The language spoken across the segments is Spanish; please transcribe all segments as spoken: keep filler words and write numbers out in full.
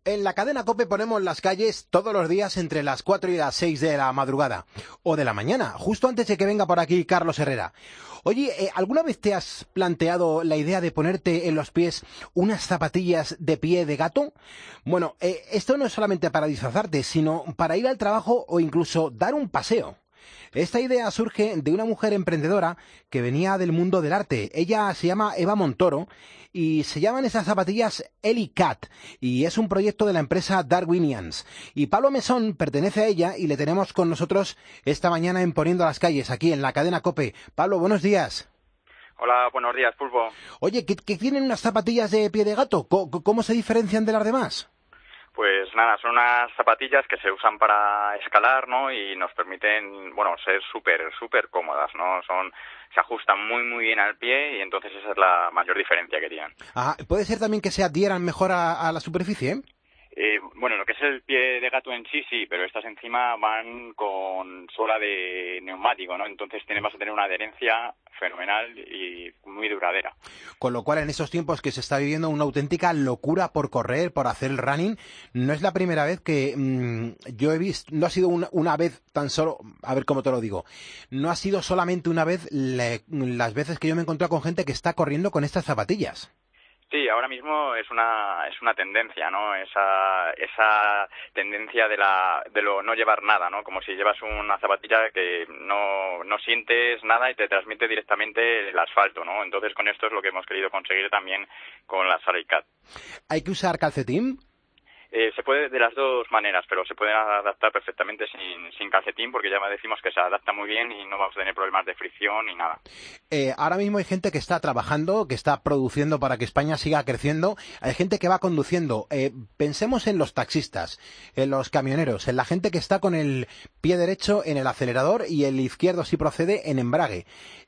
En la cadena COPE ponemos las calles todos los días entre las cuatro y las seis de la madrugada, o de la mañana, justo antes de que venga por aquí Carlos Herrera. Oye, eh, ¿alguna vez te has planteado la idea de ponerte en los pies unas zapatillas de pie de gato? Bueno, eh, esto no es solamente para disfrazarte, sino para ir al trabajo o incluso dar un paseo. Esta idea surge de una mujer emprendedora que venía del mundo del arte. Ella se llama Eva Montoro y se llaman esas zapatillas Eli-Cat y es un proyecto de la empresa Darwinians. Y Pablo Mesón pertenece a ella y le tenemos con nosotros esta mañana en Poniendo las Calles, aquí en la cadena COPE. Pablo, buenos días. Hola, buenos días, Pulpo. Oye, ¿qué, qué tienen unas zapatillas de pie de gato? ¿Cómo, cómo se diferencian de las demás? Pues nada, son unas zapatillas que se usan para escalar, ¿no? Y nos permiten, bueno, ser súper, súper cómodas, ¿no? Son, se ajustan muy, muy bien al pie y entonces esa es la mayor diferencia que tienen. Ah, ¿puede ser también que se adhieran mejor a, a la superficie, eh? Eh, bueno, lo que es el pie de gato en sí, sí, pero estas encima van con suela de neumático, ¿no? Entonces tiene, vas a tener una adherencia fenomenal y muy duradera. Con lo cual, en esos tiempos que se está viviendo una auténtica locura por correr, por hacer el running, no es la primera vez que mmm, yo he visto, no ha sido una, una vez tan solo, a ver cómo te lo digo, no ha sido solamente una vez le, las veces que yo me he encontrado con gente que está corriendo con estas zapatillas. Sí, ahora mismo es una es una tendencia, ¿no? Esa esa tendencia de la de lo no llevar nada, ¿no? Como si llevas una zapatilla que no no sientes nada y te transmite directamente el asfalto, ¿no? Entonces con esto es lo que hemos querido conseguir también con las Eli-Cat. ¿Hay que usar calcetín? Eh, se puede de las dos maneras, pero se puede adaptar perfectamente sin, sin calcetín porque ya decimos que se adapta muy bien y no vamos a tener problemas de fricción ni nada. Eh, ahora mismo hay gente que está trabajando, que está produciendo para que España siga creciendo. Hay gente que va conduciendo. Eh, pensemos en los taxistas, en los camioneros, en la gente que está con el pie derecho en el acelerador y el izquierdo, si procede, en embrague.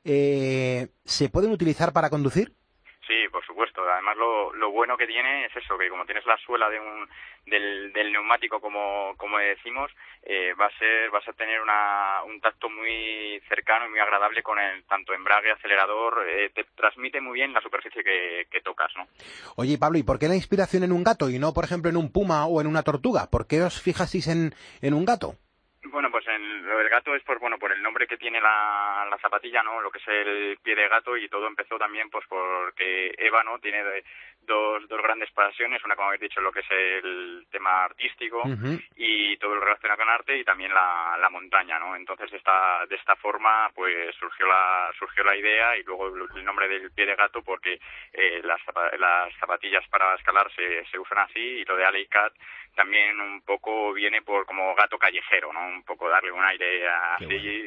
Eh, ¿Se pueden utilizar para conducir? Sí, por supuesto. Además, lo, lo bueno que tiene es eso, que como tienes la suela de un del, del neumático, como como decimos, eh, va a ser vas a tener una, un tacto muy cercano y muy agradable con el tanto embrague, acelerador, eh, te transmite muy bien la superficie que, que tocas, ¿no? Oye, Pablo, ¿y por qué la inspiración en un gato y no, por ejemplo, en un puma o en una tortuga? ¿Por qué os fijasteis en, en un gato? Bueno, pues en lo del gato es por bueno por el nombre que tiene la, la zapatilla, ¿no? Lo que es el pie de gato, y todo empezó también pues porque Eva, ¿no? Tiene de, dos dos grandes pasiones, una, como habéis dicho, lo que es el tema artístico uh-huh. y todo lo relacionado con arte, y también la, la montaña, ¿no? Entonces esta de esta forma pues surgió la surgió la idea, y luego el nombre del pie de gato porque eh, las las zapatillas para escalar se se usan así, y lo de Eli-Cat también un poco viene por como gato callejero, ¿no? Un poco darle un aire así de,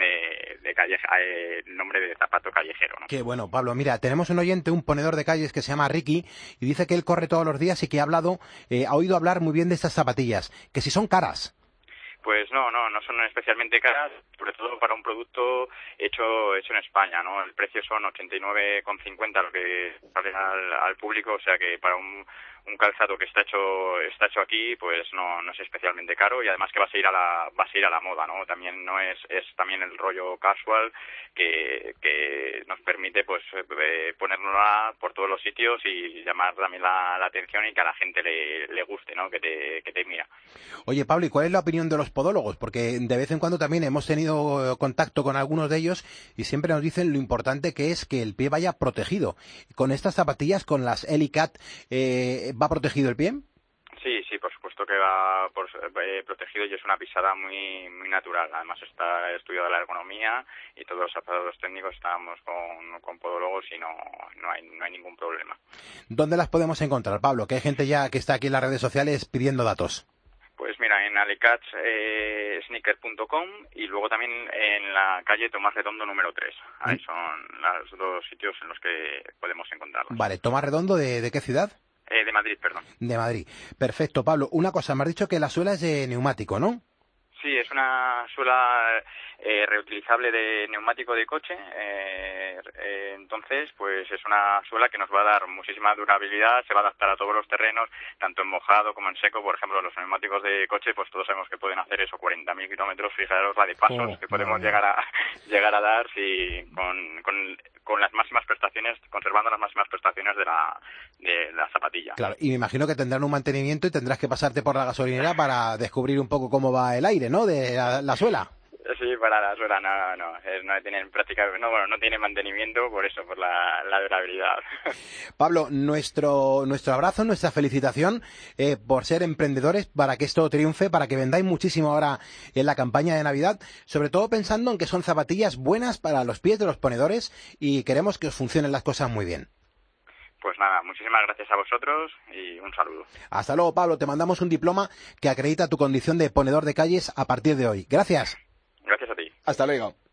de, de calle, eh, el nombre de zapato callejero, ¿no? Qué bueno, Pablo. Mira, tenemos un oyente, un ponedor de calles que se llama Ricky, y dice que él corre todos los días y que ha hablado, eh, ha oído hablar muy bien de estas zapatillas, que si son caras. Pues no, no, no son especialmente caras, sobre todo para un producto hecho hecho en España, ¿no? El precio son ochenta y nueve con cincuenta lo que sale al, al público, o sea que para un, un calzado que está hecho está hecho aquí, pues no no es especialmente caro, y además que va a ir a la va a ir a la moda, ¿no? También no es es también el rollo casual que que nos permite pues eh, ponernosla por todos los sitios y llamar también la, la atención, y que a la gente le, le guste, ¿no? Que te que te mira. Oye, Pablo, ¿y cuál es la opinión de los podólogos? Porque de vez en cuando también hemos tenido contacto con algunos de ellos y siempre nos dicen lo importante que es que el pie vaya protegido. Con estas zapatillas, con las Eli-Cat, eh, ¿va protegido el pie? Sí, sí, por supuesto que va por, eh, protegido, y es una pisada muy muy natural. Además está estudiada la ergonomía y todos los aparatos técnicos estamos con, con podólogos y no no hay no hay ningún problema. ¿Dónde las podemos encontrar, Pablo? Que hay gente ya que está aquí en las redes sociales pidiendo datos. Pues mira, en Eli-Cat eh, sneaker punto com, y luego también en la calle Tomás Redondo número tres. Ahí son los dos sitios en los que podemos encontrarlos. Vale, ¿Tomás Redondo de, de qué ciudad? Eh, de Madrid, perdón. De Madrid. Perfecto, Pablo. Una cosa, me has dicho que la suela es de neumático, ¿no? Sí, es es una suela eh, reutilizable de neumático de coche, eh, eh, entonces pues es una suela que nos va a dar muchísima durabilidad, se va a adaptar a todos los terrenos, tanto en mojado como en seco. Por ejemplo, los neumáticos de coche, pues todos sabemos que pueden hacer eso, cuarenta mil kilómetros, fijaros la de pasos oh, que podemos llegar a llegar a dar si con, con, con las máximas prestaciones, conservando las máximas prestaciones de la, de la zapatilla. Claro, y me imagino que tendrán un mantenimiento y tendrás que pasarte por la gasolinera para descubrir un poco cómo va el aire, ¿no?, de la, la suela. Sí, para la suela no, no, no tienen práctica, no, bueno, no tiene mantenimiento por eso, por la, la durabilidad. Pablo, nuestro nuestro abrazo, nuestra felicitación eh, por ser emprendedores, para que esto triunfe, para que vendáis muchísimo ahora en la campaña de Navidad, sobre todo pensando en que son zapatillas buenas para los pies de los ponedores y queremos que os funcionen las cosas muy bien. Pues nada, muchísimas gracias a vosotros y un saludo. Hasta luego, Pablo, te mandamos un diploma que acredita tu condición de ponedor de calles a partir de hoy. Gracias. Gracias a ti. Hasta luego.